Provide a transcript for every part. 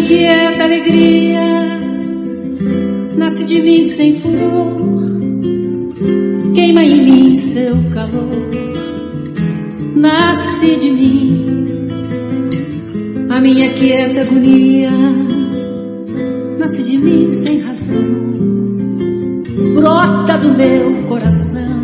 inquieta alegria nasce de mim sem furor, queima em mim seu calor, nasce de mim a minha quieta agonia, nasce de mim sem razão, brota do meu coração,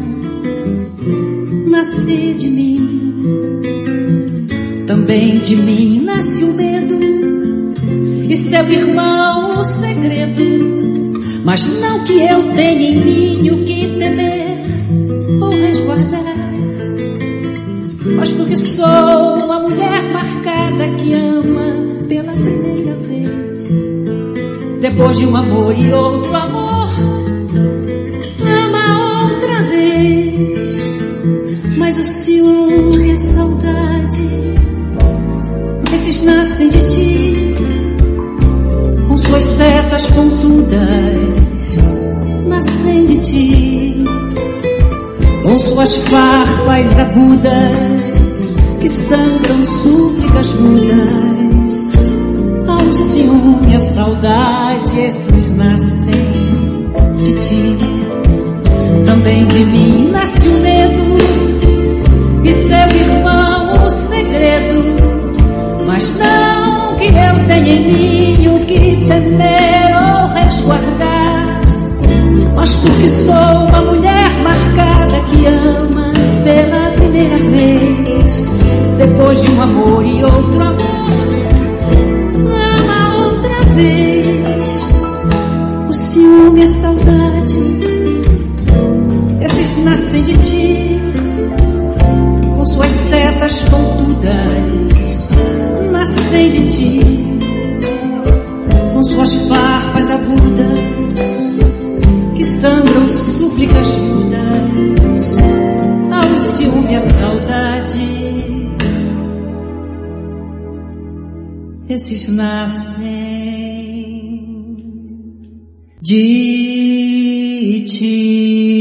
nasce de mim. Também de mim nasce o medo e seu irmão o segredo, mas não que eu tenha em mim o que temer ou resguardar, mas porque sou uma mulher marcada que ama pela primeira vez, depois de um amor e outro amor, ama outra vez. Mas o ciúme e a saudade, esses nascem de ti, com suas setas pontudas, nascem de ti, com suas farpas agudas, que sangram súplicas mudas. Ao ciúme e a saudade, esses nascem de ti. Também de mim nasce o medo e seu irmão o segredo, mas não que eu tenha em mim o que temer ou resguardar, mas porque sou uma mulher marcada que ama pela primeira vez, depois de um amor e outro amor, ama outra vez. O ciúme e a saudade, esses nascem de ti, com suas setas pontudas, nascem de ti, com suas farpas agudas, que sangram súplicas mudas. Ao ciúme e a saudade, esses nascem de ti.